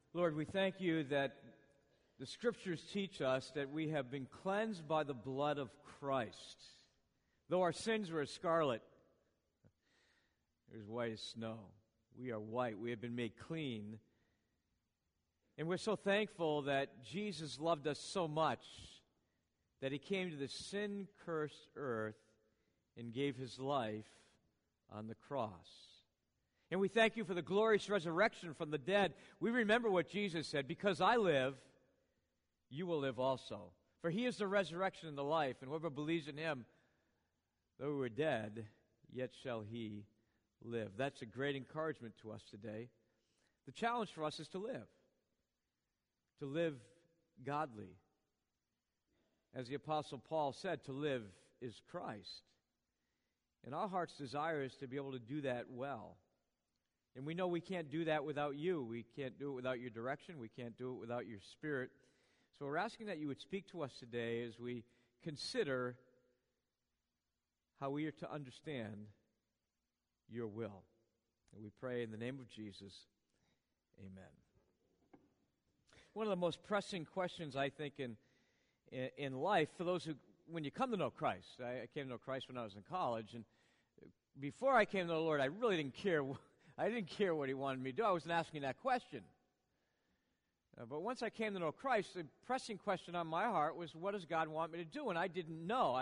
Lord, we thank you that the Scriptures teach us that we have been cleansed by the blood of Christ. Though our sins were as scarlet, they're as white as snow. We are white. We have been made clean. And we're so thankful that Jesus loved us so much that He came to this sin-cursed earth and gave His life on the cross. And we thank you for the glorious resurrection from the dead. We remember what Jesus said, because I live, you will live also. For He is the resurrection and the life, and whoever believes in Him, though we were dead, yet shall he live. That's a great encouragement to us today. The challenge for us is to live godly. As the Apostle Paul said, to live is Christ. And our heart's desire is to be able to do that well. And we know we can't do that without you. We can't do it without your direction. We can't do it without your Spirit. So we're asking that you would speak to us today as we consider how we are to understand your will. And we pray in the name of Jesus, amen. One of the most pressing questions, I think, in life, for those who, when you come to know Christ, I came to know Christ when I was in college, and before I came to the Lord, I really didn't care. I didn't care what He wanted me to do. I wasn't asking that question. But once I came to know Christ, the pressing question on my heart was, what does God want me to do? And I didn't know.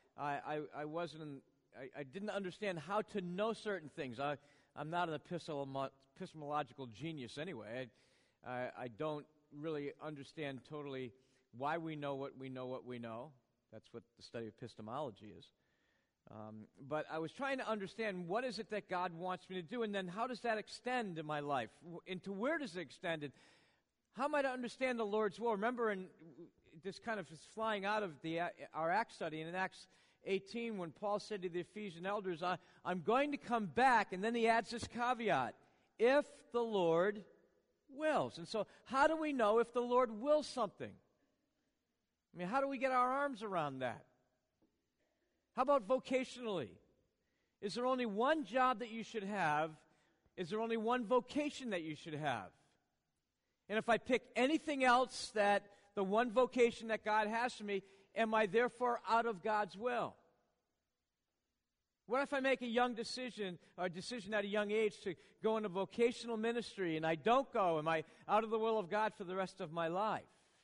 I didn't understand how to know certain things. I'm not an epistemological genius anyway. I don't really understand totally why we know what we know. That's what the study of epistemology is. But I was trying to understand, what is it that God wants me to do, and then how does that extend in my life? Into where does it extend? And how am I to understand the Lord's will? Remember, this kind of is flying out of our Acts study, and in Acts 18, when Paul said to the Ephesian elders, I'm going to come back, and then he adds this caveat, if the Lord wills. And so how do we know if the Lord wills something? I mean, how do we get our arms around that? How about vocationally? Is there only one job that you should have? Is there only one vocation that you should have? And if I pick anything else that the one vocation that God has for me, am I therefore out of God's will? What if I make a young decision, or a decision at a young age to go into vocational ministry, and I don't go? Am I out of the will of God for the rest of my life?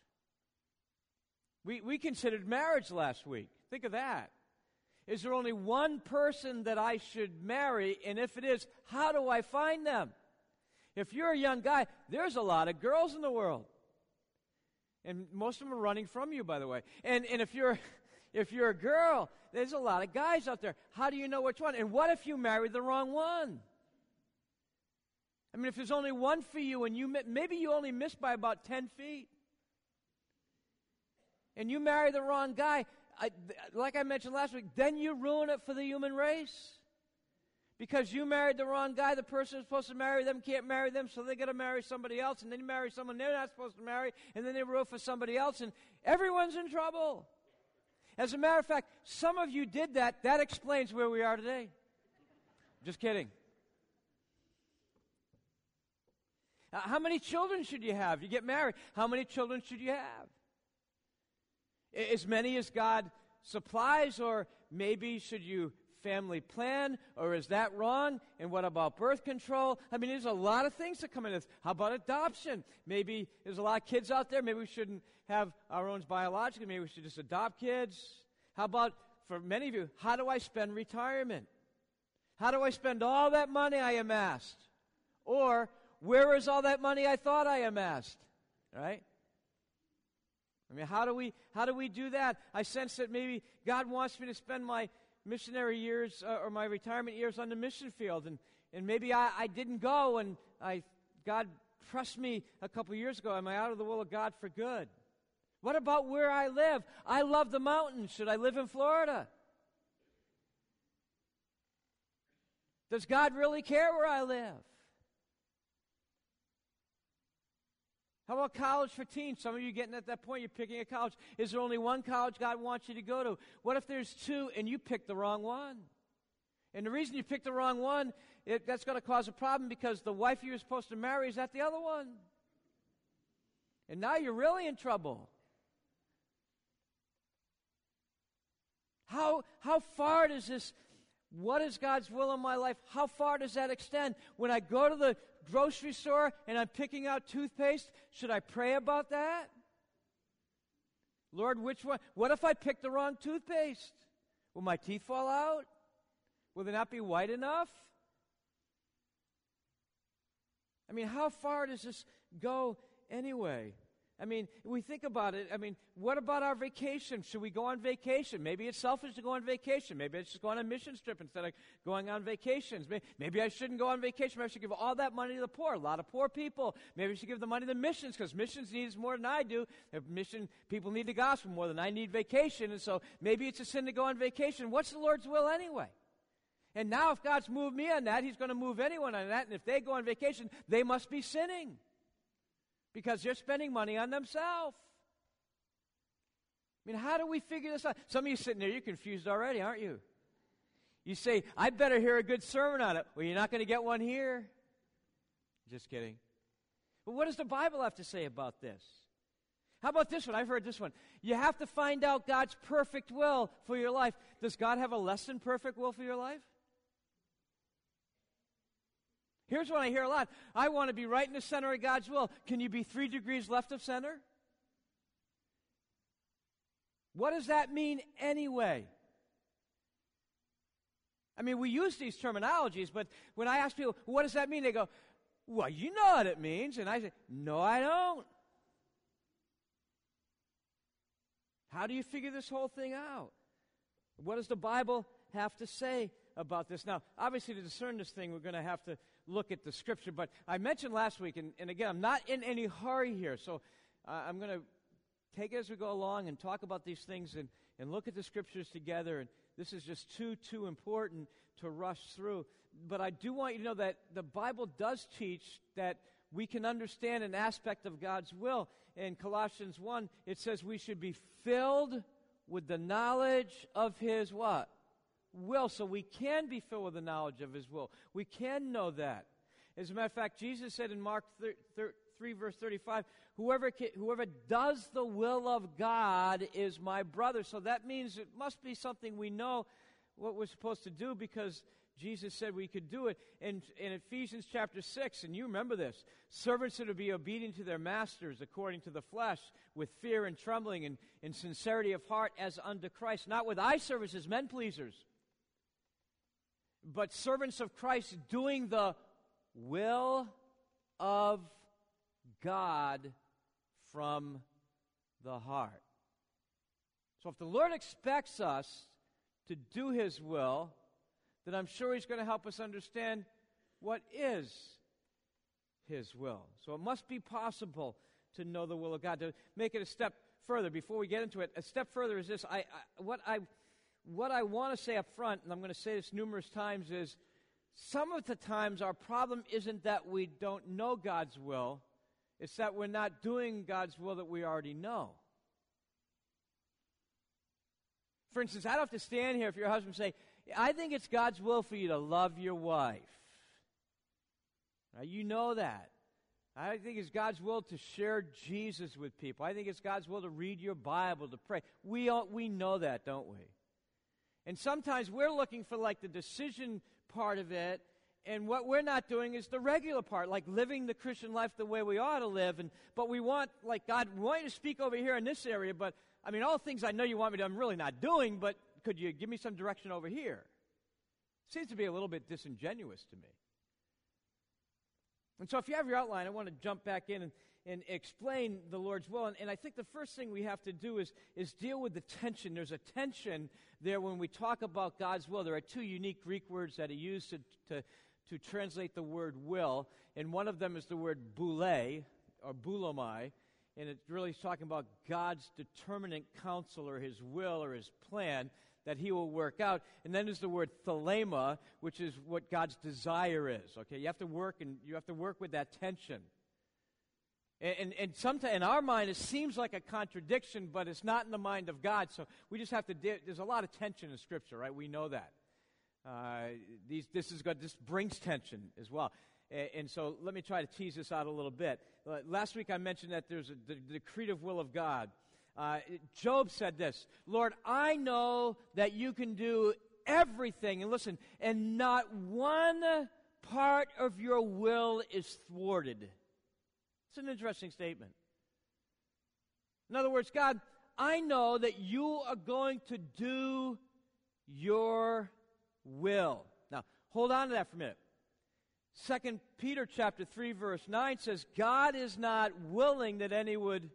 We considered marriage last week. Think of that. Is there only one person that I should marry? And if it is, how do I find them? If you're a young guy, there's a lot of girls in the world. And most of them are running from you, by the way. And if you're a girl, there's a lot of guys out there. How do you know which one? And what if you married the wrong one? I mean, if there's only one for you, and maybe you only missed by about 10 feet, and you marry the wrong guy, like I mentioned last week, then you ruin it for the human race. Because you married the wrong guy, the person who's supposed to marry them can't marry them, so they got to marry somebody else, and then you marry someone they're not supposed to marry, and then they ruin for somebody else, and everyone's in trouble. As a matter of fact, some of you did that. That explains where we are today. Just kidding. How many children should you have? You get married. How many children should you have? As many as God supplies, or maybe should you family plan, or is that wrong? And what about birth control? I mean, there's a lot of things that come into this. How about adoption? Maybe there's a lot of kids out there. Maybe we shouldn't have our own biologically. Maybe we should just adopt kids. How about, for many of you, how do I spend retirement? How do I spend all that money I amassed? Or, where is all that money I thought I amassed? Right? I mean, how do we do that? I sense that maybe God wants me to spend my missionary years or my retirement years on the mission field, and maybe I didn't go, and God pressed me a couple years ago. Am I out of the will of God for good? What about where I live? I love the mountains. Should I live in Florida? Does God really care where I live? How about college for teens? Some of you getting at that point, you're picking a college. Is there only one college God wants you to go to? What if there's two and you pick the wrong one? And the reason you picked the wrong one, that's going to cause a problem because the wife you were supposed to marry is at the other one. And now you're really in trouble. How far does this, what is God's will in my life, how far does that extend? When I go to the grocery store and I'm picking out toothpaste, should I pray about that? Lord, which one? What if I pick the wrong toothpaste? Will my teeth fall out? Will they not be white enough? I mean, how far does this go anyway? I mean, we think about it. I mean, what about our vacation? Should we go on vacation? Maybe it's selfish to go on vacation. Maybe I should go on a mission trip instead of going on vacations. Maybe I shouldn't go on vacation. Maybe I should give all that money to the poor. A lot of poor people. Maybe I should give the money to missions because missions needs more than I do. Mission people need the gospel more than I need vacation. And so maybe it's a sin to go on vacation. What's the Lord's will anyway? And now if God's moved me on that, He's going to move anyone on that. And if they go on vacation, they must be sinning. Because they're spending money on themselves. I mean, how do we figure this out? Some of you sitting there, you're confused already, aren't you? You say, I better hear a good sermon on it. Well, you're not going to get one here. Just kidding. But what does the Bible have to say about this? How about this one? I've heard this one. You have to find out God's perfect will for your life. Does God have a less than perfect will for your life? Here's what I hear a lot. I want to be right in the center of God's will. Can you be 3 degrees left of center? What does that mean anyway? I mean, we use these terminologies, but when I ask people, what does that mean? They go, well, you know what it means. And I say, no, I don't. How do you figure this whole thing out? What does the Bible have to say about this? Now, obviously, to discern this thing, we're going to have to look at the Scripture. But I mentioned last week, and again, I'm not in any hurry here, so I'm going to take it as we go along and talk about these things and look at the Scriptures together. And this is just too important to rush through. But I do want you to know that the Bible does teach that we can understand an aspect of God's will. In Colossians 1, it says we should be filled with the knowledge of His what? Will. So we can be filled with the knowledge of His will. We can know that. As a matter of fact, Jesus said in Mark 3 verse 35, whoever does the will of God is my brother. So that means it must be something we know what we're supposed to do because Jesus said we could do it. In Ephesians chapter 6, and you remember this, servants are to be obedient to their masters according to the flesh, with fear and trembling and in sincerity of heart as unto Christ, not with eye service as men pleasers, but servants of Christ doing the will of God from the heart. So if the Lord expects us to do His will, then I'm sure He's going to help us understand what is His will. So it must be possible to know the will of God. To make it a step further, before we get into it, a step further is this. What I want to say up front, and I'm going to say this numerous times, is some of the times our problem isn't that we don't know God's will, it's that we're not doing God's will that we already know. For instance, I don't have to stand here if your husband say, I think it's God's will for you to love your wife. Now, you know that. I think it's God's will to share Jesus with people. I think it's God's will to read your Bible, to pray. We know that, don't we? And sometimes we're looking for like the decision part of it, and what we're not doing is the regular part, like living the Christian life the way we ought to live. But we want, like, God, we want you to speak over here in this area, but, I mean, all the things I know you want me to, I'm really not doing, but could you give me some direction over here? Seems to be a little bit disingenuous to me. And so if you have your outline, I want to jump back in and explain the Lord's will. And I think the first thing we have to do is deal with the tension. There's a tension there when we talk about God's will. There are 2 unique Greek words that are used to translate the word will. And one of them is the word boule, or boulomai. And it really is talking about God's determinate counsel or His will or His plan that He will work out. And then there's the word thelema, which is what God's desire is. Okay, you have to work with that tension. And sometimes in our mind it seems like a contradiction, but it's not in the mind of God. So we just have to. There's a lot of tension in Scripture, right? We know that. This brings tension as well. And so let me try to tease this out a little bit. Last week I mentioned that there's the decretive will of God. Job said this, Lord, I know that you can do everything. And listen, and not one part of your will is thwarted. It's an interesting statement. In other words, God, I know that you are going to do your will. Now, hold on to that for a minute. 2 Peter chapter 3, verse 9 says, God is not willing that any would.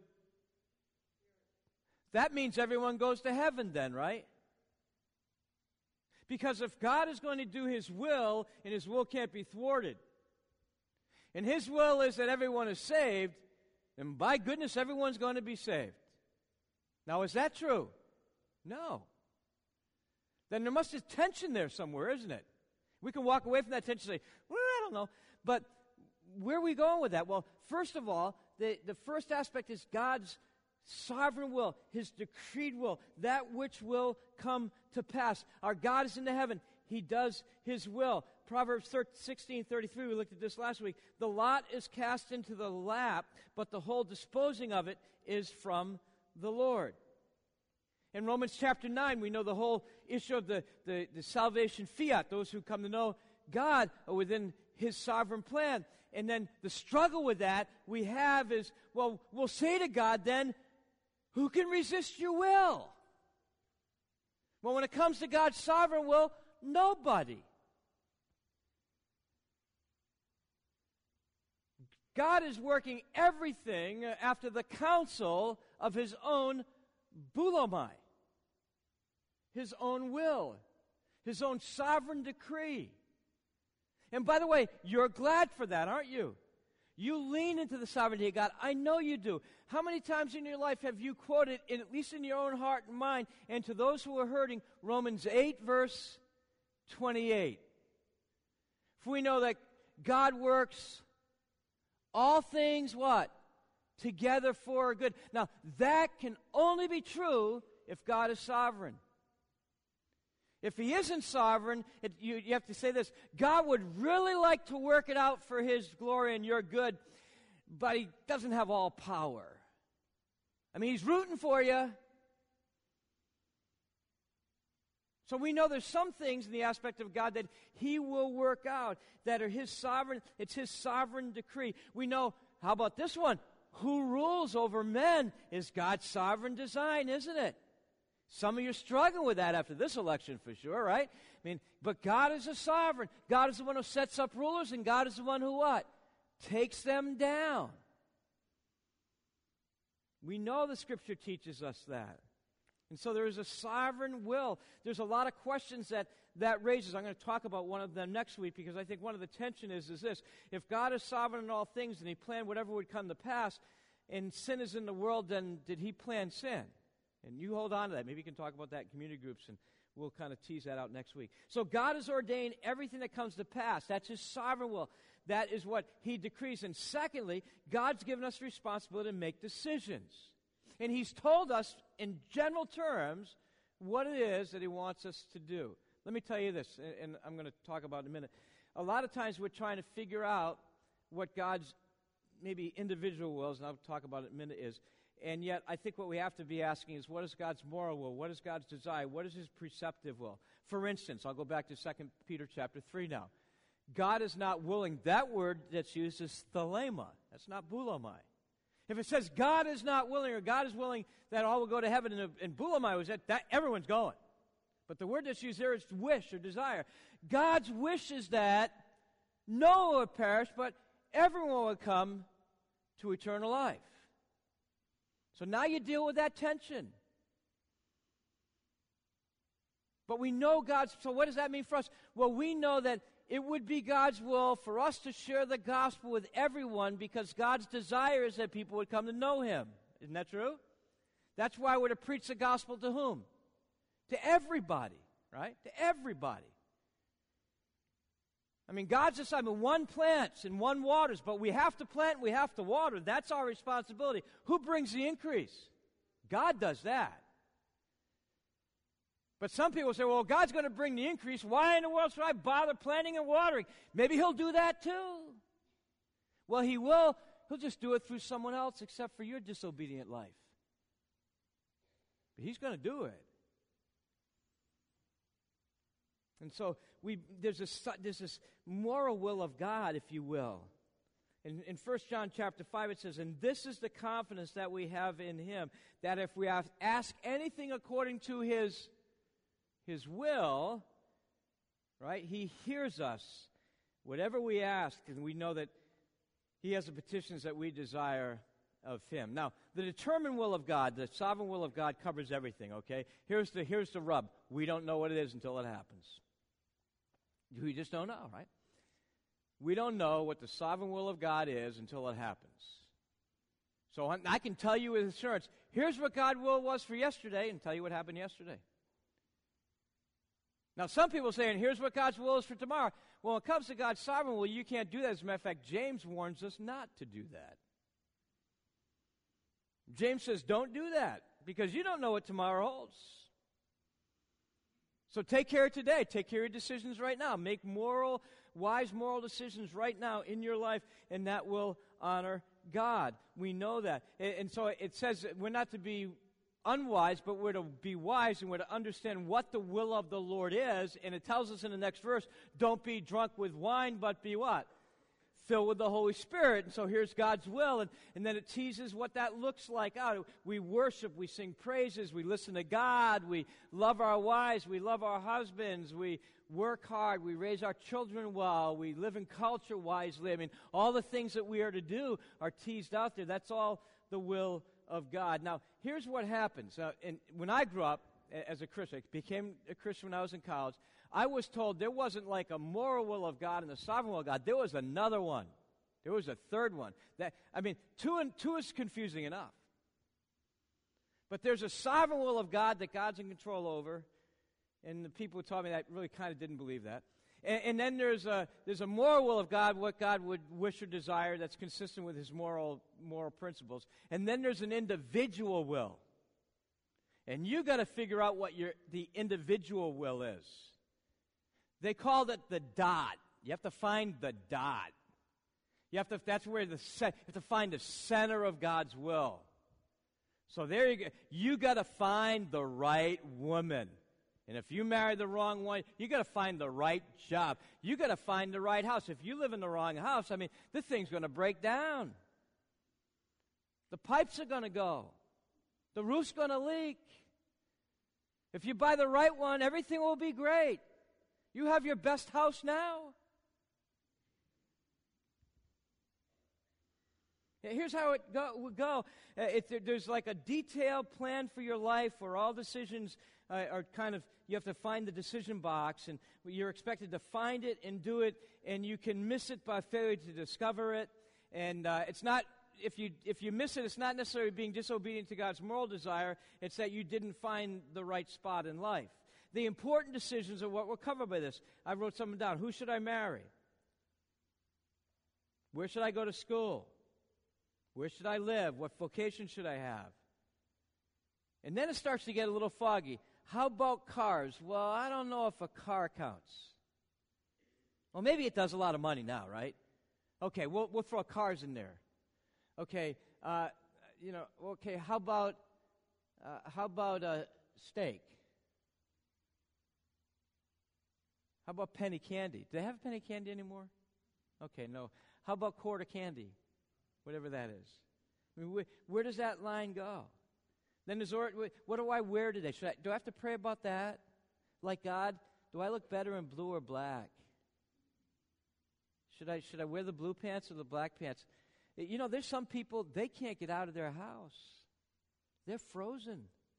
That means everyone goes to heaven then, right? Because if God is going to do His will, and His will can't be thwarted, and His will is that everyone is saved, then by goodness, everyone's going to be saved. Now, is that true? No. Then there must be tension there somewhere, isn't it? We can walk away from that tension and say, well, I don't know. But where are we going with that? Well, first of all, the first aspect is God's sovereign will, His decreed will, that which will come to pass. Our God is in the heaven. He does His will. Proverbs 16:33, we looked at this last week. The lot is cast into the lap, but the whole disposing of it is from the Lord. In Romans chapter 9, we know the whole issue of the salvation fiat. Those who come to know God are within His sovereign plan. And then the struggle with that we have is, well, we'll say to God then, who can resist your will? Well, when it comes to God's sovereign will, nobody. God is working everything after the counsel of His own boulomai, His own will, His own sovereign decree. And by the way, you're glad for that, aren't you? You lean into the sovereignty of God. I know you do. How many times in your life have you quoted, at least in your own heart and mind, and to those who are hurting, Romans 8, verse 28? For we know that God works all things, what? Together for good. Now, that can only be true if God is sovereign. If He isn't sovereign, you have to say this, God would really like to work it out for His glory and your good, but He doesn't have all power. I mean, He's rooting for you. So we know there's some things in the aspect of God that He will work out, that are His sovereign, it's His sovereign decree. We know, how about this one? Who rules over men is God's sovereign design, isn't it? Some of you are struggling with that after this election for sure, right? I mean, but God is a sovereign. God is the one who sets up rulers, and God is the one who what? Takes them down. We know the Scripture teaches us that. And so there is a sovereign will. There's a lot of questions that raises. I'm going to talk about one of them next week, because I think one of the tension is this. If God is sovereign in all things and He planned whatever would come to pass, and sin is in the world, then did He plan sin? And you hold on to that. Maybe you can talk about that in community groups, and we'll kind of tease that out next week. So God has ordained everything that comes to pass. That's His sovereign will. That is what He decrees. And secondly, God's given us the responsibility to make decisions. And He's told us in general terms what it is that He wants us to do. Let me tell you this, and I'm going to talk about it in a minute. A lot of times we're trying to figure out what God's maybe individual wills, and I'll talk about it in a minute, is. And yet I think what we have to be asking is, what is God's moral will? What is God's desire? What is His preceptive will? For instance, I'll go back to 2 Peter chapter 3 now. God is not willing. That word that's used is thelema. That's not boulomai. If it says God is not willing, or God is willing that all will go to heaven, and boulomai was that everyone's going. But the word that's used there is wish or desire. God's wish is that no one would perish, but everyone would come to eternal life. So now you deal with that tension. But we know so what does that mean for us? Well, we know that it would be God's will for us to share the gospel with everyone, because God's desire is that people would come to know Him. Isn't that true? That's why we're to preach the gospel to whom? To everybody, right? To everybody. I mean, God's assignment, one plants and one waters, but we have to plant, we have to water. That's our responsibility. Who brings the increase? God does that. But some people say, well, God's going to bring the increase. Why in the world should I bother planting and watering? Maybe He'll do that too. Well, he will. He'll just do it through someone else except for your disobedient life. But he's going to do it. And so there's this moral will of God, if you will. In 1 John chapter 5 it says, and this is the confidence that we have in him, that if we ask anything according to his will, right, he hears us. Whatever we ask, and we know that he has the petitions that we desire of him. Now, the determined will of God, the sovereign will of God covers everything, okay? Here's the rub. We don't know what it is until it happens. We just don't know, right? We don't know what the sovereign will of God is until it happens. So I can tell you with assurance, here's what God's will was for yesterday, and tell you what happened yesterday. Now, some people are saying, here's what God's will is for tomorrow. Well, when it comes to God's sovereign will, you can't do that. As a matter of fact, James warns us not to do that. James says, don't do that, because you don't know what tomorrow holds. So take care of today. Take care of your decisions right now. Make wise moral decisions right now in your life, and that will honor God. We know that. And so it says we're not to be unwise, but we're to be wise, and we're to understand what the will of the Lord is. And it tells us in the next verse, don't be drunk with wine, but be what? Filled with the Holy Spirit. And so here's God's will, and then it teases what that looks like out. We worship, we sing praises, we listen to God, we love our wives, we love our husbands, we work hard, we raise our children well, we live in culture wisely. I mean, all the things that we are to do are teased out there. That's all the will of God. Now, here's what happens. And when I grew up as a Christian, I became a Christian when I was in college, I was told there wasn't like a moral will of God and a sovereign will of God. There was another one. There was a third one. Two is confusing enough. But there's a sovereign will of God that God's in control over, and the people who taught me that really kind of didn't believe that. And then there's a moral will of God, what God would wish or desire that's consistent with his moral principles. And then there's an individual will. And you got to figure out what the individual will is. They called it the dot. You have to find the dot. That's where you have to find the center of God's will. So there you go. You got to find the right woman. And if you marry the wrong one, you got to find the right job. You got to find the right house. If you live in the wrong house, this thing's going to break down. The pipes are going to go. The roof's going to leak. If you buy the right one, everything will be great. You have your best house now. Here's how it would go. There's like a detailed plan for your life where all decisions are kind of, you have to find the decision box, and you're expected to find it and do it, and you can miss it by failure to discover it. And it's not, if you miss it, it's not necessarily being disobedient to God's moral desire. It's that you didn't find the right spot in life. The important decisions are what were covered by this. I wrote something down. Who should I marry? Where should I go to school? Where should I live? What vocation should I have? And then it starts to get a little foggy. How about cars? Well, I don't know if a car counts. Well, maybe it does a lot of money now, right? Okay, we'll throw cars in there. Okay, okay, how about a steak? How about penny candy? Do they have penny candy anymore? Okay, no. How about quarter candy? Whatever that is. Where does that line go? Then what do I wear today? Do I have to pray about that? Like God, do I look better in blue or black? Should I wear the blue pants or the black pants? There's some people, they can't get out of their house. They're frozen.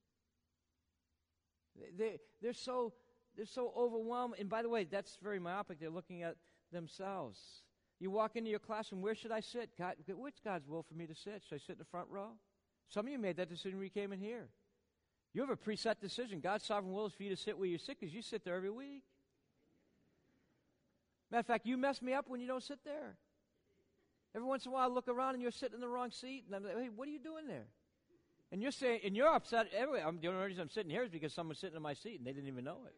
They're so overwhelmed. And by the way, that's very myopic. They're looking at themselves. You walk into your classroom, where should I sit? God, what's God's will for me to sit? Should I sit in the front row? Some of you made that decision when you came in here. You have a preset decision. God's sovereign will is for you to sit where you sit, because you sit there every week. Matter of fact, you mess me up when you don't sit there. Every once in a while, I look around and you're sitting in the wrong seat, and I'm like, hey, what are you doing there? And you're saying, and you're upset. The only reason I'm sitting here is because someone's sitting in my seat, and they didn't even know it.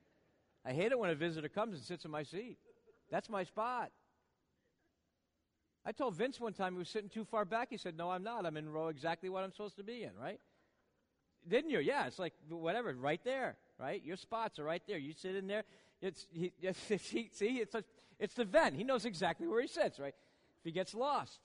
I hate it when a visitor comes and sits in my seat. That's my spot. I told Vince one time he was sitting too far back. He said, "No, I'm not. I'm in row exactly what I'm supposed to be in," right? Didn't you? Yeah, it's like, whatever, right there, right? Your spots are right there. You sit in there. It's the vent. He knows exactly where he sits, right? If he gets lost.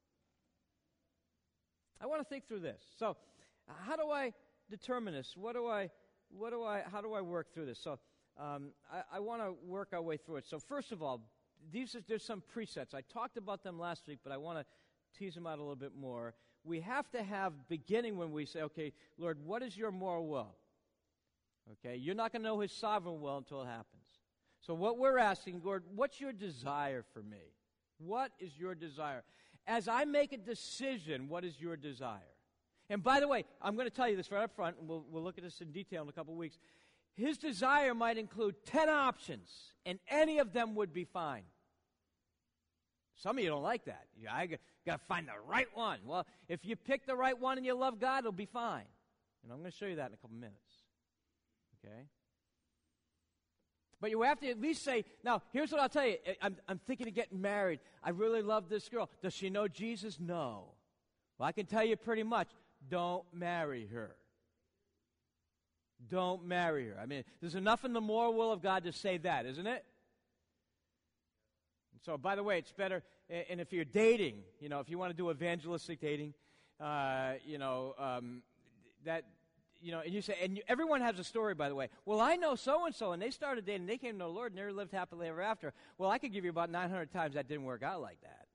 I want to think through this. So, how do I determine this? How do I work through this? So, I want to work our way through it. So, first of all, there's some presets. I talked about them last week, but I want to tease them out a little bit more. We have to have beginning when we say, okay, Lord, what is your moral will? Okay, you're not going to know his sovereign will until it happens. So what we're asking, Lord, what's your desire for me? What is your desire? As I make a decision, what is your desire? And by the way, I'm going to tell you this right up front, and we'll look at this in detail in a couple of weeks. His desire might include 10 options, and any of them would be fine. Some of you don't like that. I got to find the right one. Well, if you pick the right one and you love God, it'll be fine. And I'm going to show you that in a couple minutes. Okay? But you have to at least say, now, here's what I'll tell you. I'm thinking of getting married. I really love this girl. Does she know Jesus? No. Well, I can tell you pretty much. Don't marry her. Don't marry her. I mean, there's enough in the moral will of God to say that, isn't it? So, by the way, it's better, and if you're dating, if you want to do evangelistic dating, and you say, everyone has a story, by the way. Well, I know so-and-so, and they started dating, they came to know the Lord, and they lived happily ever after. Well, I could give you about 900 times that didn't work out like that.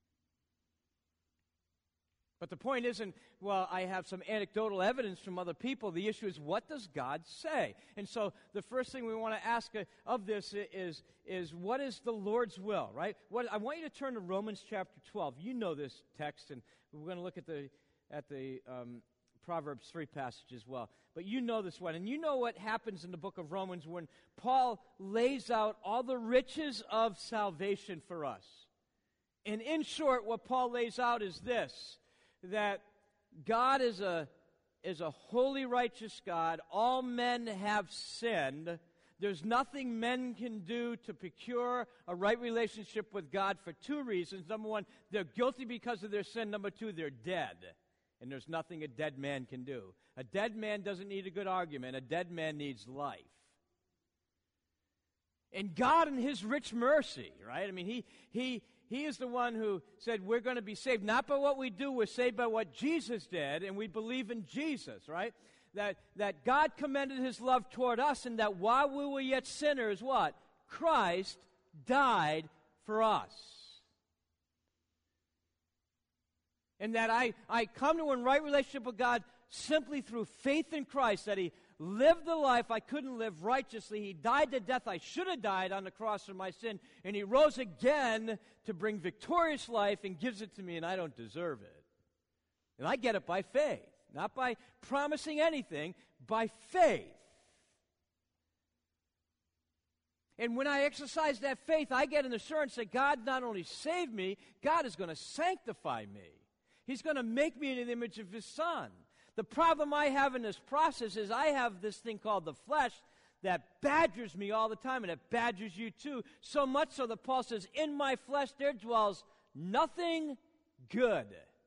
But the point isn't, well, I have some anecdotal evidence from other people. The issue is, what does God say? And so the first thing we want to ask of this is what is the Lord's will, right? I want you to turn to Romans chapter 12. You know this text, and we're going to look at the Proverbs 3 passage as well. But you know this one. And you know what happens in the book of Romans when Paul lays out all the riches of salvation for us. And in short, what Paul lays out is this, that God is a holy, righteous God. All men have sinned. There's nothing men can do to procure a right relationship with God for two reasons. Number one, they're guilty because of their sin. Number two, they're dead. And there's nothing a dead man can do. A dead man doesn't need a good argument. A dead man needs life. And God in his rich mercy, right? I mean, He is the one who said we're going to be saved not by what we do, we're saved by what Jesus did, and we believe in Jesus, right? That God commended his love toward us, and that while we were yet sinners, what? Christ died for us. And that I come to a right relationship with God simply through faith in Christ, that he lived the life I couldn't live righteously. He died the death I should have died on the cross for my sin, and he rose again to bring victorious life and gives it to me, and I don't deserve it. And I get it by faith, not by promising anything, by faith. And when I exercise that faith, I get an assurance that God not only saved me, God is going to sanctify me. He's going to make me in the image of his Son. The problem I have in this process is I have this thing called the flesh that badgers me all the time, and it badgers you too, so much so that Paul says, in my flesh there dwells nothing good.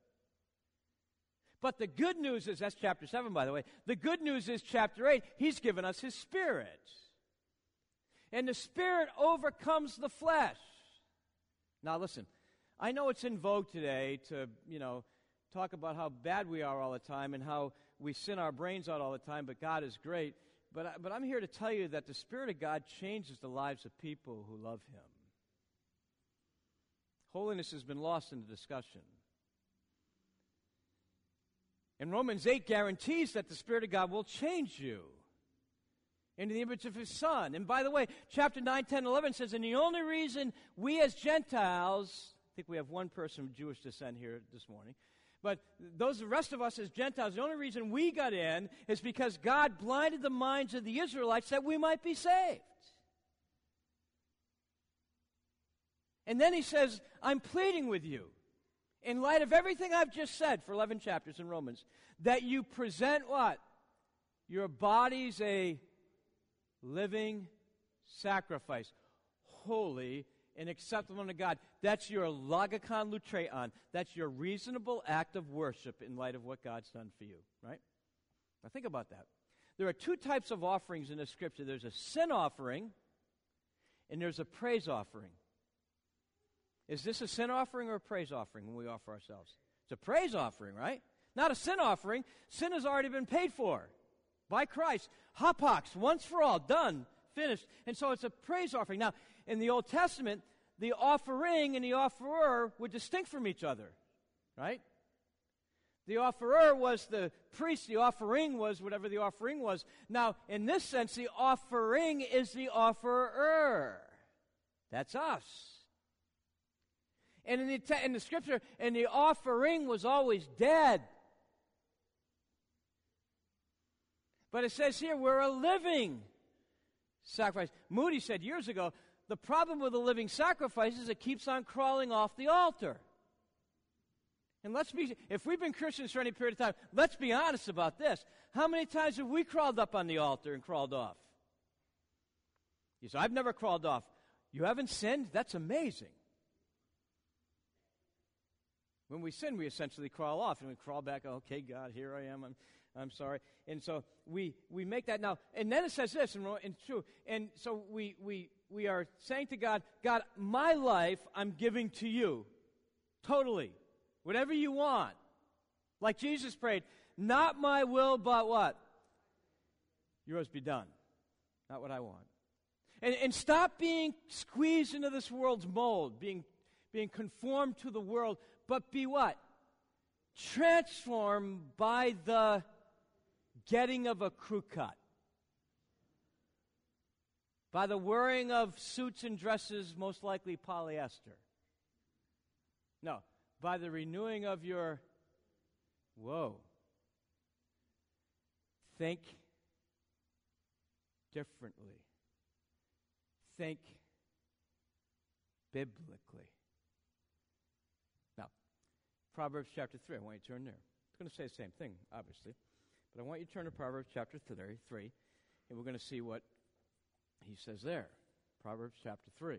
But the good news is, that's chapter 7, by the way, the good news is chapter 8, he's given us his Spirit. And the Spirit overcomes the flesh. Now listen, I know it's in vogue today to, talk about how bad we are all the time and how we sin our brains out all the time, but God is great. But I'm here to tell you that the Spirit of God changes the lives of people who love him. Holiness has been lost in the discussion. And Romans 8 guarantees that the Spirit of God will change you into the image of his Son. And by the way, chapter 9, 10, 11 says, and the only reason we as Gentiles, I think we have one person of Jewish descent here this morning, but the rest of us as Gentiles, the only reason we got in is because God blinded the minds of the Israelites that we might be saved. And then he says, I'm pleading with you, in light of everything I've just said for 11 chapters in Romans, that you present what? Your bodies a living sacrifice, holy and acceptable unto God. That's your logikon lutreon. That's your reasonable act of worship in light of what God's done for you, right? Now think about that. There are two types of offerings in the Scripture. There's a sin offering, and there's a praise offering. Is this a sin offering or a praise offering when we offer ourselves? It's a praise offering, right? Not a sin offering. Sin has already been paid for by Christ. Hapax, once for all, done, finished. And so it's a praise offering. Now, in the Old Testament, the offering and the offerer were distinct from each other, right? The offerer was the priest. The offering was whatever the offering was. Now, in this sense, the offering is the offerer. That's us. And in the Scripture, and the offering was always dead. But it says here, we're a living sacrifice. Moody said years ago, the problem with a living sacrifice is it keeps on crawling off the altar. And if we've been Christians for any period of time, let's be honest about this. How many times have we crawled up on the altar and crawled off? You say, I've never crawled off. You haven't sinned? That's amazing. When we sin, we essentially crawl off, and we crawl back, okay, God, here I am, I'm sorry. And so we make that now. And then it says this, and true. And so we are saying to God, God, my life I'm giving to you, totally. Whatever you want. Like Jesus prayed, not my will, but what? Yours be done. Not what I want. And stop being squeezed into this world's mold, being conformed to the world, but be what? Transformed by the getting of a crew cut. By the wearing of suits and dresses, most likely polyester. No. By the renewing of your, think differently. Think biblically. Now, Proverbs chapter 3, I want you to turn there. It's going to say the same thing, obviously. But I want you to turn to Proverbs chapter 3, and we're going to see what he says there. Proverbs chapter 3.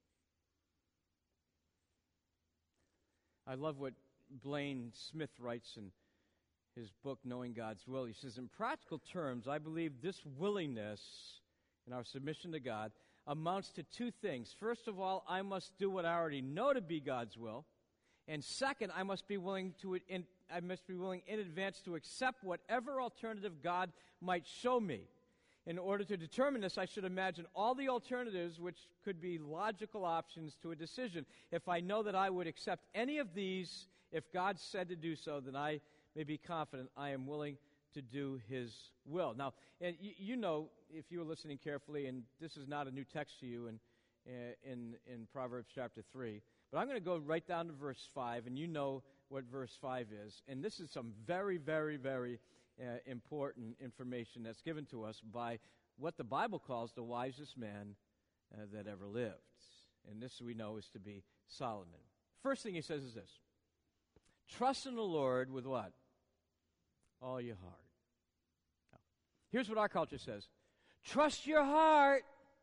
I love what Blaine Smith writes in his book, Knowing God's Will. He says, in practical terms, I believe this willingness in our submission to God amounts to two things. First of all, I must do what I already know to be God's will. And second, I must be willing in advance to accept whatever alternative God might show me. In order to determine this, I should imagine all the alternatives which could be logical options to a decision. If I know that I would accept any of these, if God said to do so, then I may be confident I am willing to do His will. Now, and you know, if you were listening carefully, and this is not a new text to you in Proverbs chapter 3, but I'm going to go right down to verse 5, and you know what verse 5 is. And this is some very, very, very important information that's given to us by what the Bible calls the wisest man that ever lived. And this we know is to be Solomon. First thing he says is this: trust in the Lord with what? All your heart. Now, here's what our culture says: trust your heart.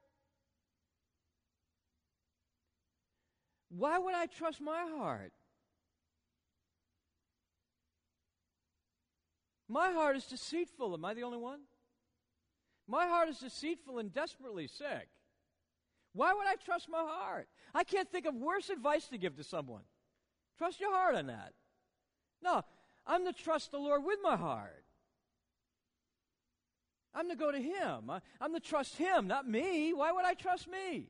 Why would I trust my heart? My heart is deceitful. Am I the only one? My heart is deceitful and desperately sick. Why would I trust my heart? I can't think of worse advice to give to someone. Trust your heart on that. No, I'm to trust the Lord with my heart. I'm to go to Him. I'm to trust Him, not me. Why would I trust me?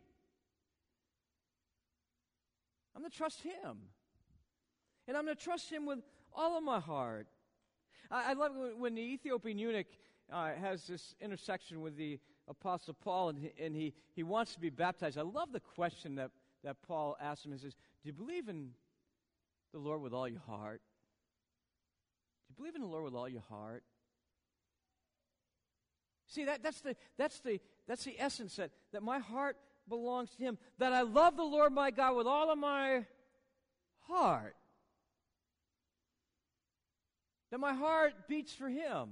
I'm to trust Him. And I'm to trust Him with all of my heart. I love when the Ethiopian eunuch has this intersection with the Apostle Paul, and he wants to be baptized. I love the question that Paul asks him. He says, do you believe in the Lord with all your heart? Do you believe in the Lord with all your heart? See, that's the essence, that my heart belongs to Him, that I love the Lord my God with all of my heart. That my heart beats for Him.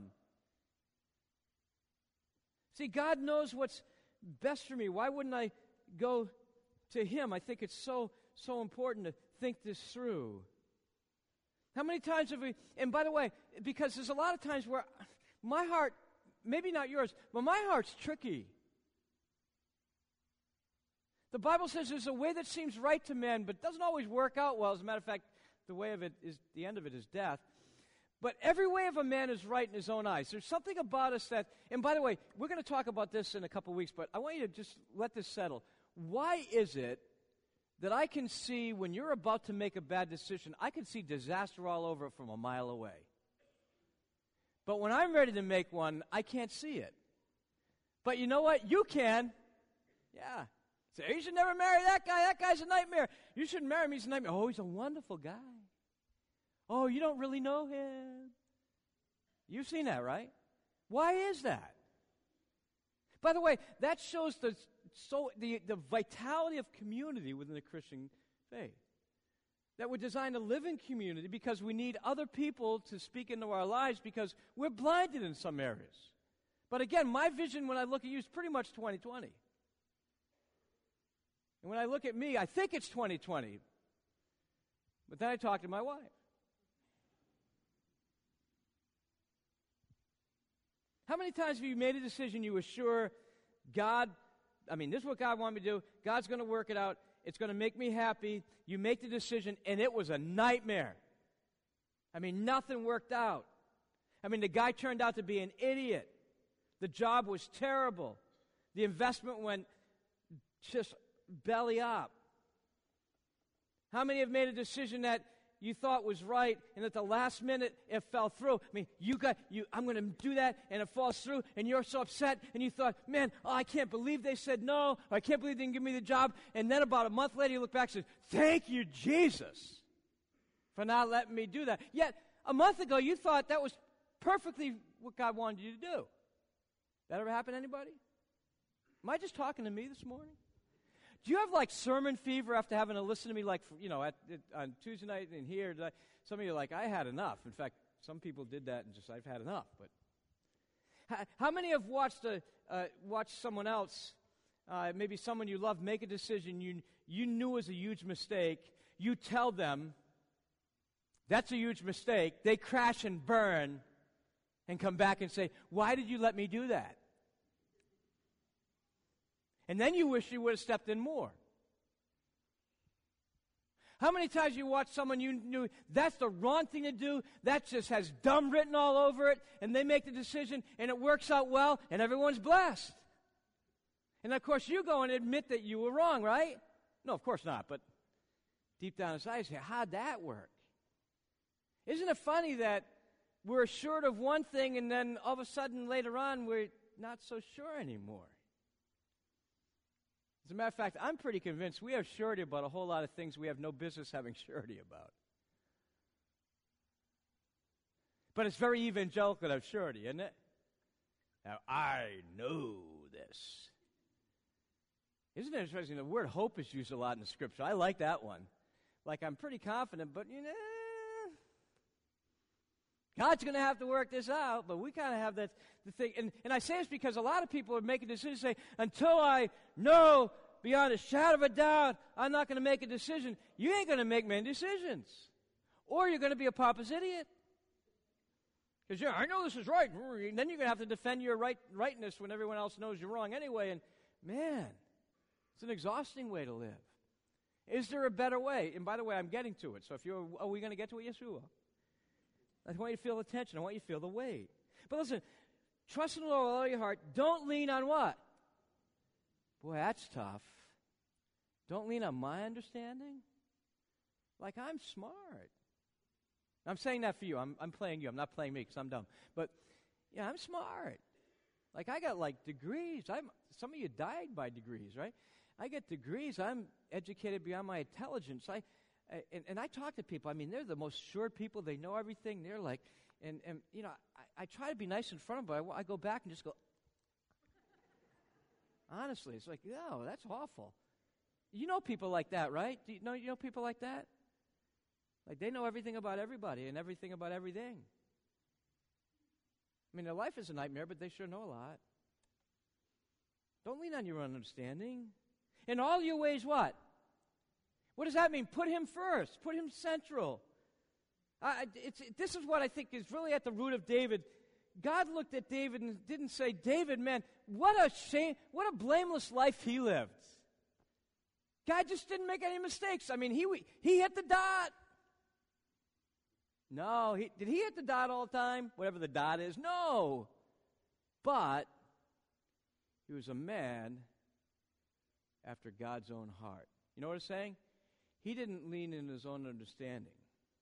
See, God knows what's best for me. Why wouldn't I go to Him. I think it's so important to think this through. How many times have we, and by the way, because there's a lot of times where my heart, maybe not yours, but my heart's tricky. The Bible says there's a way that seems right to men, but doesn't always work out well. As a matter of fact, the end of it is death. But every way of a man is right in his own eyes. There's something about us that, and by the way, we're going to talk about this in a couple weeks, but I want you to just let this settle. Why is it that I can see when you're about to make a bad decision, I can see disaster all over it from a mile away? But when I'm ready to make one, I can't see it. But you know what? You can. Yeah. Say, you should never marry that guy. That guy's a nightmare. You shouldn't marry him. He's a nightmare. Oh, he's a wonderful guy. Oh, you don't really know him. You've seen that, right? Why is that? By the way, that shows the vitality of community within the Christian faith. That we're designed to live in community because we need other people to speak into our lives because we're blinded in some areas. But again, my vision when I look at you is pretty much 2020. And when I look at me, I think it's 2020. But then I talk to my wife. How many times have you made a decision you were sure this is what God wanted me to do. God's going to work it out. It's going to make me happy. You make the decision, and it was a nightmare. Nothing worked out. The guy turned out to be an idiot. The job was terrible. The investment went just belly up. How many have made a decision that you thought was right, and at the last minute it fell through? I'm going to do that, and it falls through, and you're so upset, and you thought, man, I can't believe they said no, or I can't believe they didn't give me the job, and then about a month later you look back and say, thank you, Jesus, for not letting me do that. Yet, a month ago you thought that was perfectly what God wanted you to do. That ever happen to anybody? Am I just talking to me this morning? Do you have sermon fever after having to listen to me on Tuesday night and here? Some of you are like, I had enough. In fact, some people did that and just, I've had enough. But how many have watched someone else, maybe someone you love, make a decision you knew was a huge mistake? You tell them, that's a huge mistake. They crash and burn and come back and say, why did you let me do that? And then you wish you would have stepped in more. How many times you watch someone you knew, that's the wrong thing to do, that just has dumb written all over it, and they make the decision, and it works out well, and everyone's blessed. And of course you go and admit that you were wrong, right? No, of course not, but deep down inside you say, how'd that work? Isn't it funny that we're assured of one thing, and then all of a sudden later on we're not so sure anymore? As a matter of fact, I'm pretty convinced we have surety about a whole lot of things we have no business having surety about. But it's very evangelical to have surety, isn't it? Now, I know this. Isn't it interesting? The word hope is used a lot in the Scripture. I like that one. I'm pretty confident, but God's going to have to work this out, but we kind of have the thing. And I say this because a lot of people are making decisions, say, until I know beyond a shadow of a doubt, I'm not going to make a decision. You ain't going to make many decisions. Or you're going to be a pompous idiot. Because, I know this is right. And then you're going to have to defend your rightness when everyone else knows you're wrong anyway. And, man, it's an exhausting way to live. Is there a better way? And by the way, I'm getting to it. So are we going to get to it? Yes, we will. I want you to feel the tension. I want you to feel the weight. But listen, trust in the Lord with all your heart. Don't lean on what? Boy, that's tough. Don't lean on my understanding. I'm smart. I'm saying that for you. I'm playing you. I'm not playing me because I'm dumb. But, I'm smart. I got degrees. Some of you died by degrees, right? I get degrees. I'm educated beyond my intelligence. And I talk to people. They're the most sure people. They know everything. They're I try to be nice in front of them, but I go back and just go, honestly, it's that's awful. You know people like that, right? You know people like that? They know everything about everybody and everything about everything. Their life is a nightmare, but they sure know a lot. Don't lean on your own understanding. In all your ways, what? What does that mean? Put him first. Put him central. This is what I think is really at the root of David. God looked at David and didn't say, David, man, what a shame, what a blameless life he lived. God just didn't make any mistakes. I mean, he hit the dot. No, did he hit the dot all the time? Whatever the dot is? No. But he was a man after God's own heart. You know what it's saying? He didn't lean in his own understanding.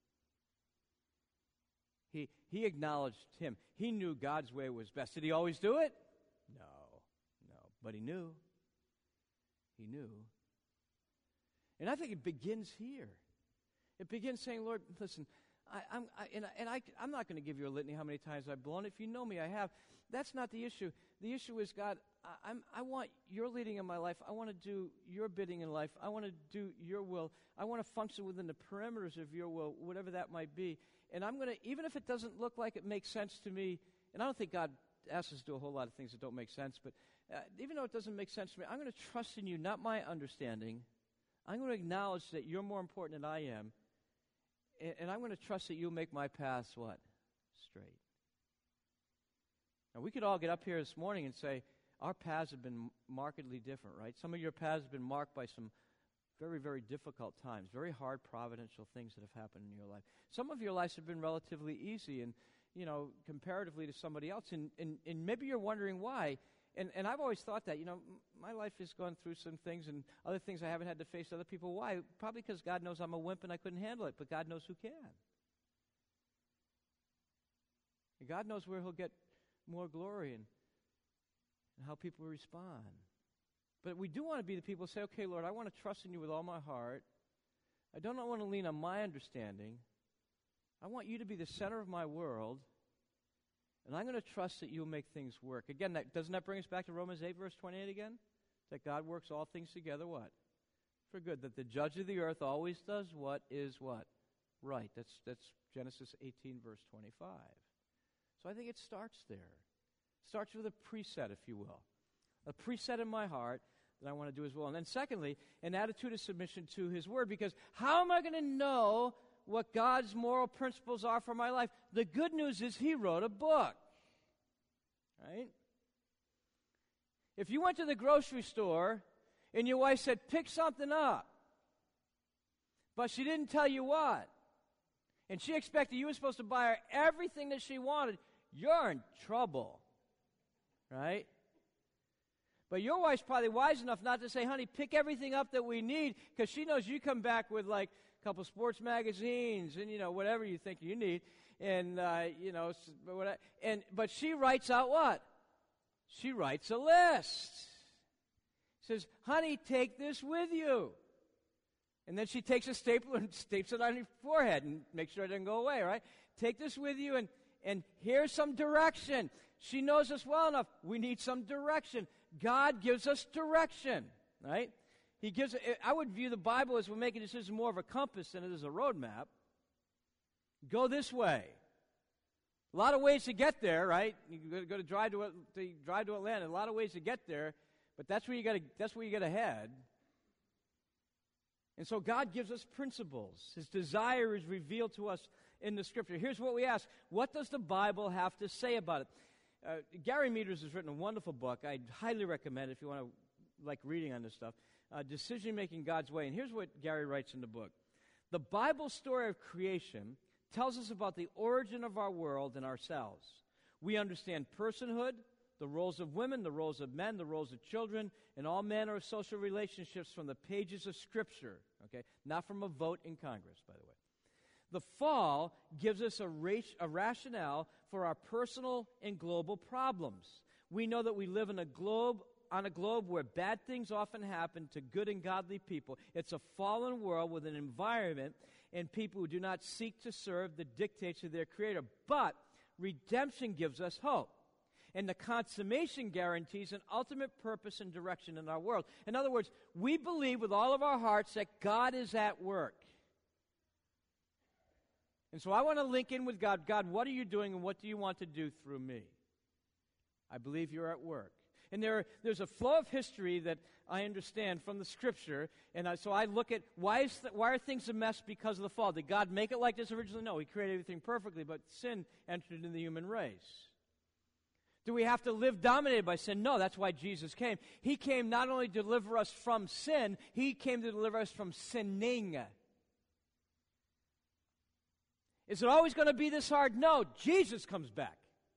He acknowledged him. He knew God's way was best. Did he always do it? No. But he knew. He knew. And I think it begins here. It begins saying, Lord, listen, I'm not going to give you a litany how many times I've blown. If you know me, I have. That's not the issue. The issue is, God, I want your leading in my life. I want to do your bidding in life. I want to do your will. I want to function within the perimeters of your will, whatever that might be. And I'm going to, even if it doesn't look like it makes sense to me, and I don't think God asks us to do a whole lot of things that don't make sense, but even though it doesn't make sense to me, I'm going to trust in you, not my understanding. I'm going to acknowledge that you're more important than I am. And I'm going to trust that you'll make my paths what? Straight. Now, we could all get up here this morning and say, our paths have been markedly different, right? Some of your paths have been marked by some very, very difficult times, very hard providential things that have happened in your life. Some of your lives have been relatively easy and, comparatively to somebody else. And maybe you're wondering why. And I've always thought that, my life has gone through some things and other things I haven't had to face other people. Why? Probably because God knows I'm a wimp and I couldn't handle it, but God knows who can. And God knows where he'll get more glory and how people respond. But we do want to be the people who say, okay, Lord, I want to trust in you with all my heart. I don't want to lean on my understanding. I want you to be the center of my world. And I'm going to trust that you'll make things work. Again, doesn't that bring us back to Romans 8, verse 28 again? That God works all things together, what? For good. That the judge of the earth always does what is what? Right. That's Genesis 18, verse 25. So I think it starts there. It starts with a preset, if you will. A preset in my heart that I want to do as well. And then secondly, an attitude of submission to his word. Because how am I going to know what God's moral principles are for my life? The good news is he wrote a book. Right? If you went to the grocery store and your wife said, pick something up, but she didn't tell you what, and she expected you were supposed to buy her everything that she wanted, you're in trouble. Right? But your wife's probably wise enough not to say, honey, pick everything up that we need, because she knows you come back with like a couple sports magazines and, whatever you think you need. And, but she writes out what? She writes a list. Says, honey, take this with you. And then she takes a stapler and staples it on your forehead and makes sure it doesn't go away, right? Take this with you and here's some direction. She knows us well enough. We need some direction. God gives us direction, right? I would view the Bible as we're making decisions more of a compass than it is a roadmap. Go this way. A lot of ways to get there, right? You got to drive to Atlanta. A lot of ways to get there, but that's where you got to head. And so God gives us principles. His desire is revealed to us in the Scripture. Here's what we ask: what does the Bible have to say about it? Gary Meters has written a wonderful book. I'd highly recommend it if you want to like reading on this stuff. Decision Making God's Way. And here's what Gary writes in the book. The Bible story of creation tells us about the origin of our world and ourselves. We understand personhood, the roles of women, the roles of men, the roles of children, and all manner of social relationships from the pages of Scripture, okay? Not from a vote in Congress, by the way. The fall gives us a rationale for our personal and global problems. We know that we live on a globe where bad things often happen to good and godly people. It's a fallen world with an environment and people who do not seek to serve the dictates of their Creator. But redemption gives us hope. And the consummation guarantees an ultimate purpose and direction in our world. In other words, we believe with all of our hearts that God is at work. And so I want to link in with God. God, what are you doing and what do you want to do through me? I believe you're at work. And there's a flow of history that I understand from the Scripture, and so I look at why are things a mess because of the fall? Did God make it like this originally? No, He created everything perfectly, but sin entered into the human race. Do we have to live dominated by sin? No, that's why Jesus came. He came not only to deliver us from sin, He came to deliver us from sinning. Is it always going to be this hard? No, Jesus comes back.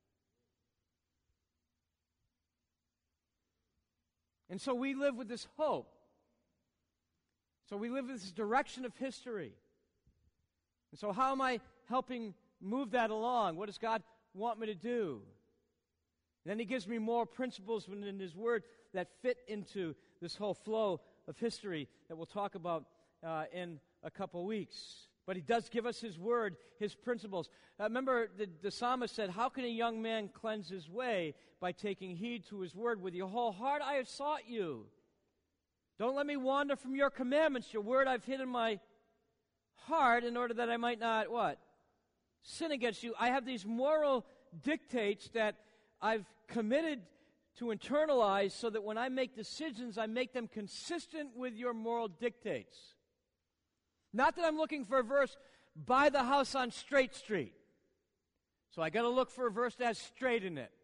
And so we live with this hope. So we live with this direction of history. And so how am I helping move that along? What does God want me to do? And then He gives me more principles within His Word that fit into this whole flow of history that we'll talk about in a couple weeks. But He does give us His Word, His principles. Remember, the psalmist said, how can a young man cleanse his way? By taking heed to His Word. With your whole heart I have sought you. Don't let me wander from your commandments. Your Word I've hid in my heart in order that I might not, what? Sin against you. I have these moral dictates that I've committed to internalize so that when I make decisions, I make them consistent with your moral dictates. Not that I'm looking for a verse, buy the house on Straight Street. So I got to look for a verse that has straight in it.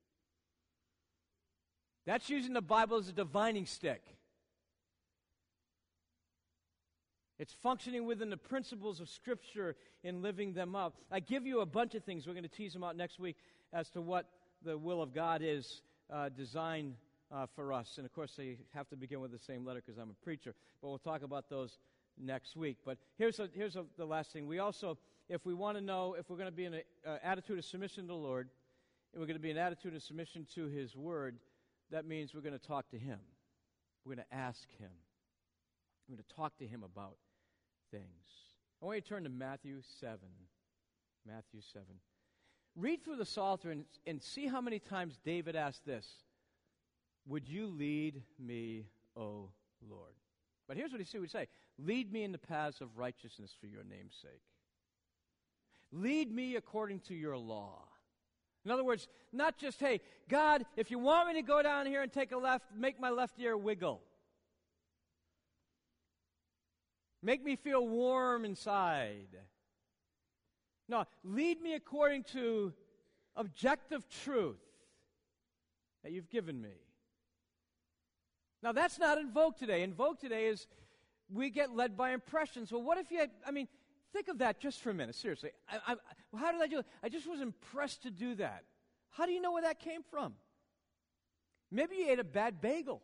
That's using the Bible as a divining stick. It's functioning within the principles of Scripture and living them up. I give you a bunch of things. We're going to tease them out next week as to what the will of God is designed for us. And, of course, they have to begin with the same letter because I'm a preacher. But we'll talk about those next week. But here's the last thing. We also, if we want to know if we're going to be in an attitude of submission to the Lord, and we're going to be in an attitude of submission to His Word, that means we're going to talk to Him. We're going to ask Him. We're going to talk to Him about things. I want you to turn to Matthew 7. Matthew 7. Read through the Psalter and see how many times David asked this. Would you lead me, O Lord? But here's what he would say. Lead me in the paths of righteousness for your name's sake. Lead me according to your law. In other words, not just, hey, God, if you want me to go down here and take a left, make my left ear wiggle. Make me feel warm inside. No, lead me according to objective truth that you've given me. Now, that's not in vogue today. In vogue today is we get led by impressions. Well, what if you had, think of that just for a minute, seriously. How did I do it? I just was impressed to do that. How do you know where that came from? Maybe you ate a bad bagel.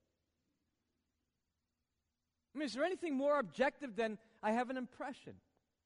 Is there anything more objective than I have an impression?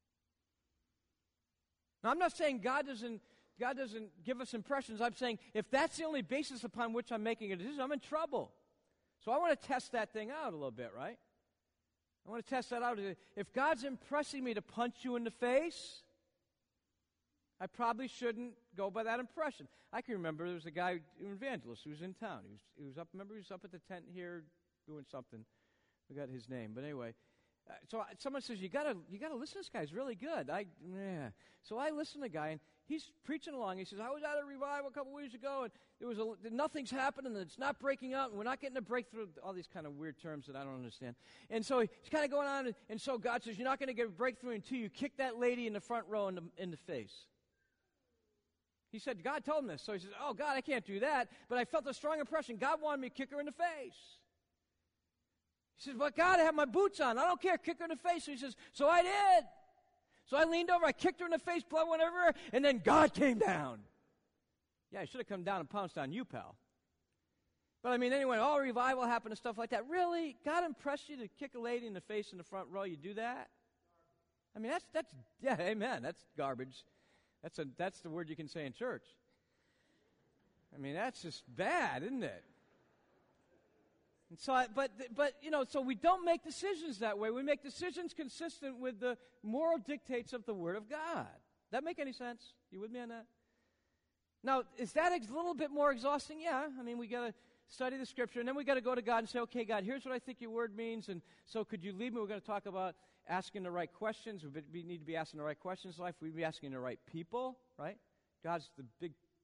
Now, I'm not saying God doesn't give us impressions. I'm saying if that's the only basis upon which I'm making a decision, I'm in trouble. So I want to test that thing out a little bit, right? I want to test that out. If God's impressing me to punch you in the face, I probably shouldn't go by that impression. I can remember there was a guy, an evangelist, who was in town. He was up at the tent here doing something. I got his name, but anyway. So someone says, you gotta listen to this guy. He's really good. So I listen to the guy, and he's preaching along. He says, I was at a revival a couple weeks ago, and nothing's happening, and it's not breaking out, and we're not getting a breakthrough. All these kind of weird terms that I don't understand. And so he's kind of going on, and so God says, you're not going to get a breakthrough until you kick that lady in the front row in the face. He said, God told him this. So he says, oh, God, I can't do that. But I felt a strong impression. God wanted me to kick her in the face. He says, but God, I have my boots on. I don't care. Kick her in the face. So he says, so I did. So I leaned over. I kicked her in the face. Blood went everywhere. And then God came down. Yeah, he should have come down and pounced on you, pal. But anyway, all revival happened and stuff like that. Really? God impressed you to kick a lady in the face in the front row? You do that? That's yeah, amen. That's garbage. That's the word you can say in church. That's just bad, isn't it? And so, so we don't make decisions that way. We make decisions consistent with the moral dictates of the Word of God. That make any sense? You with me on that? Now, is that a little bit more exhausting? Yeah. We got to study the Scripture, and then we got to go to God and say, okay, God, here's what I think your Word means, and so could you lead me? We're going to talk about asking the right questions. We need to be asking the right questions in life. We'd be asking the right people, right? God's the big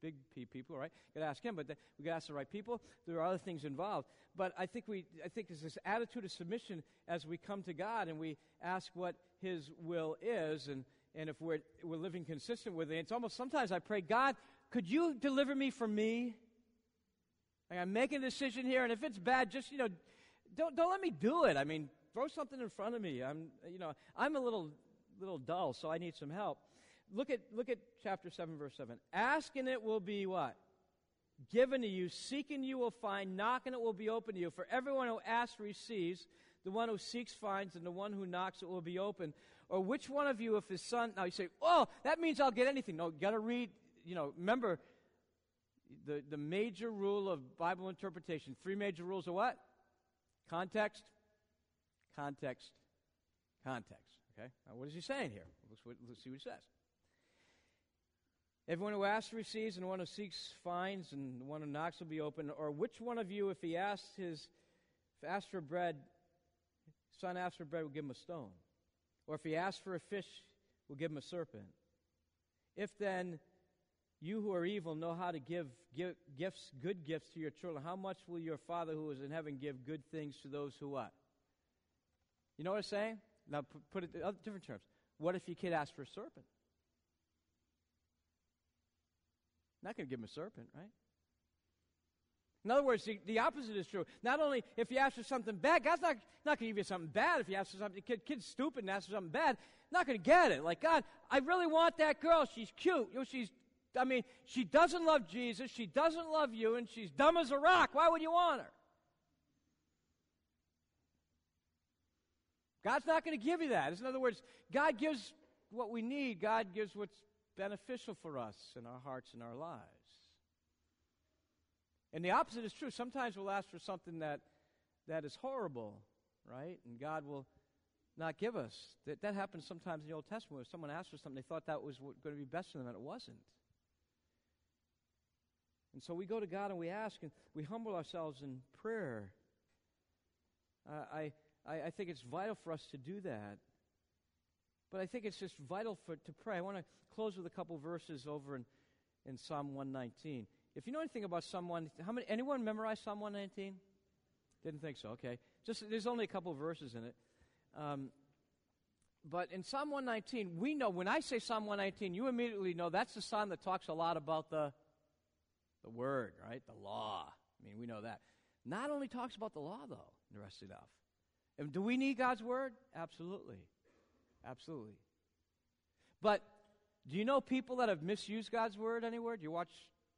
big P people, right? Got to ask him, but we got to ask the right people. There are other things involved. But I think there's this attitude of submission as we come to God and we ask what His will is, and if we're living consistent with it. It's almost sometimes I pray, God, could you deliver me from me? Like I'm making a decision here, and if it's bad, just don't let me do it. I mean, throw something in front of me. I'm a little dull, so I need some help. Look at chapter 7, verse 7. Ask and it will be what? Given to you. Seek and you will find. Knock and it will be open to you. For everyone who asks receives. The one who seeks finds. And the one who knocks it will be open. Or which one of you, if his son... Now you say, oh, that means I'll get anything. No, you got to read. Remember the major rule of Bible interpretation. 3 major rules of what? Context. Context. Context. Okay? Now what is he saying here? Let's see what he says. Everyone who asks receives, and the one who seeks finds, and the one who knocks will be open. Or which one of you, if asks for bread, son asks for bread, will give him a stone? Or if he asks for a fish, will give him a serpent? If then you who are evil know how to give gifts, good gifts to your children, how much will your Father who is in heaven give good things to those who what? You know what I'm saying? Now put it in different terms. What if your kid asks for a serpent? Not going to give him a serpent, right? In other words, the opposite is true. Not only if you ask for something bad, God's not going to give you something bad. If you ask for something, kid's stupid and asks for something bad, not going to get it. Like, God, I really want that girl. She's cute. She doesn't love Jesus. She doesn't love you, and she's dumb as a rock. Why would you want her? God's not going to give you that. In other words, God gives what we need. God gives what's beneficial for us in our hearts and our lives. And the opposite is true. Sometimes we'll ask for something that is horrible, right? And God will not give us. That happens sometimes in the Old Testament where someone asked for something, they thought that was going to be best for them, and it wasn't. And so we go to God and we ask, and we humble ourselves in prayer. I think it's vital for us to do that. But I think it's just vital to pray. I want to close with a couple verses over in Psalm 119. If you know anything about Psalm 119, anyone memorize Psalm 119? Didn't think so, okay. There's only a couple verses in it. But in Psalm 119, we know, when I say Psalm 119, you immediately know that's the psalm that talks a lot about the Word, right? The law. We know that. Not only talks about the law, though, interesting enough. And do we need God's Word? Absolutely. Absolutely. But do you know people that have misused God's Word anywhere? Do you watch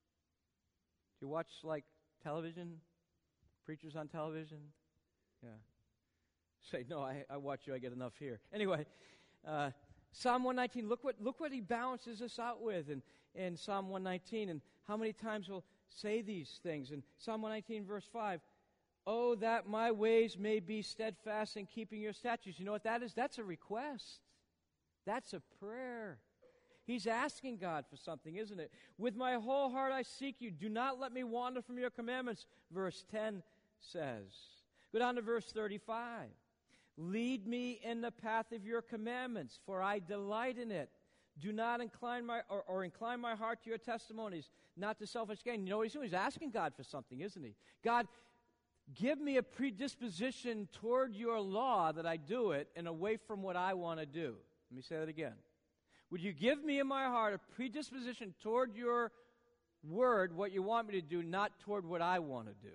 like television? Preachers on television? Yeah. Say, no, I watch you, I get enough here. Anyway, Psalm 119, look what he balances us out with in Psalm 119, and how many times we'll say these things. In Psalm 119, verse 5, oh, that my ways may be steadfast in keeping your statutes. You know what that is? That's a request. That's a prayer. He's asking God for something, isn't it? With my whole heart I seek you. Do not let me wander from your commandments, verse 10 says. Go down to verse 35. Lead me in the path of your commandments, for I delight in it. Do not incline my heart to your testimonies, not to selfish gain. You know what he's doing? He's asking God for something, isn't he? God, give me a predisposition toward your law that I do it and away from what I want to do. Let me say that again. Would you give me in my heart a predisposition toward your word, what you want me to do, not toward what I want to do?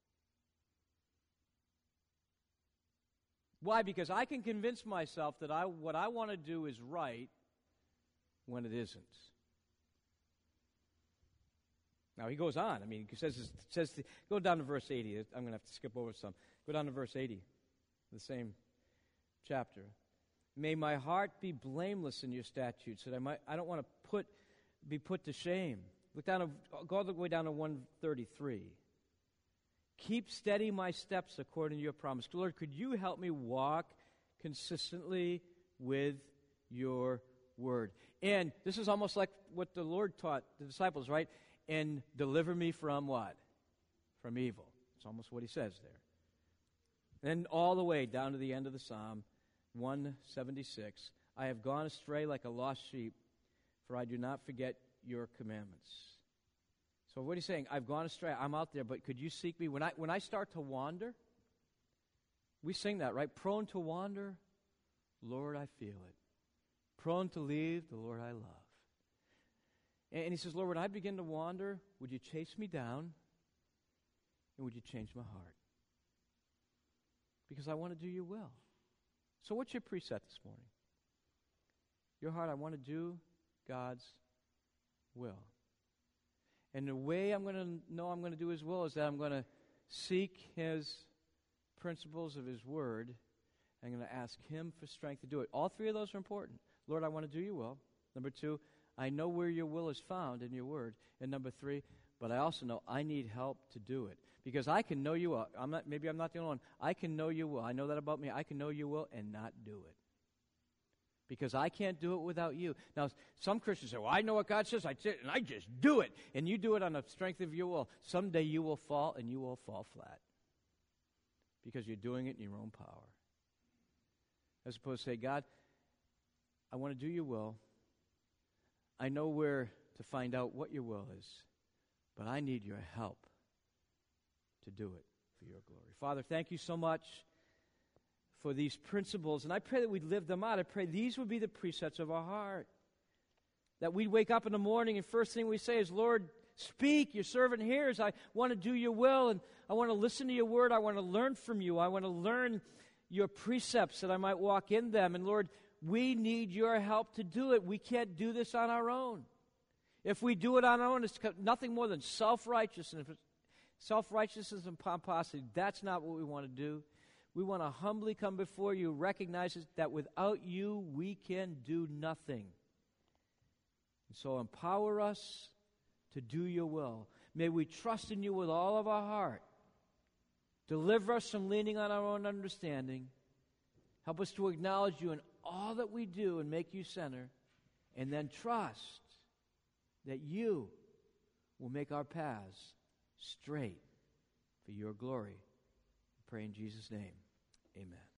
Why? Because I can convince myself that what I want to do is right when it isn't. Now, he goes on. He says go down to verse 80. I'm going to have to skip over some. Go down to verse 80, the same chapter. May my heart be blameless in your statutes, that I don't want to be put to shame. Go all the way down to 133. Keep steady my steps according to your promise. Lord, could you help me walk consistently with your word? And this is almost like what the Lord taught the disciples, right? And deliver me from what? From evil. It's almost what he says there. And all the way down to the end of the Psalm, 176. I have gone astray like a lost sheep, for I do not forget your commandments. So what he's saying, I've gone astray. I'm out there, but could you seek me? When I start to wander, we sing that, right? Prone to wander, Lord, I feel it. Prone to leave, the Lord I love. And he says, Lord, when I begin to wander, would you chase me down? And would you change my heart? Because I want to do your will. So what's your preset this morning? Your heart, I want to do God's will. And the way I'm going to know I'm going to do his will is that I'm going to seek his principles of his word. I'm going to ask him for strength to do it. All three of those are important. Lord, I want to do your will. Number two, I know where your will is found in your word. And number three, but I also know I need help to do it. Because I can know you will. Maybe I'm not the only one. I can know you will. I know that about me. I can know you will and not do it. Because I can't do it without you. Now, some Christians say, well, I know what God says, and I just do it. And you do it on the strength of your will. Someday you will fall, and you will fall flat. Because you're doing it in your own power. As opposed to say, God, I want to do your will. I know where to find out what your will is. But I need your help to do it for your glory. Father, thank you so much for these principles, and I pray that we'd live them out. I pray these would be the precepts of our heart. That we'd wake up in the morning and first thing we say is, Lord, speak, your servant hears. I want to do your will, and I want to listen to your word. I want to learn from you. I want to learn your precepts that I might walk in them. And Lord, we need your help to do it. We can't do this on our own. If we do it on our own, it's nothing more than self-righteousness. Self-righteousness and pomposity, that's not what we want to do. We want to humbly come before you, recognize that without you, we can do nothing. And so empower us to do your will. May we trust in you with all of our heart. Deliver us from leaning on our own understanding. Help us to acknowledge you in all that we do and make you center. And then trust that you will make our paths straight for your glory. I pray in Jesus' name. Amen.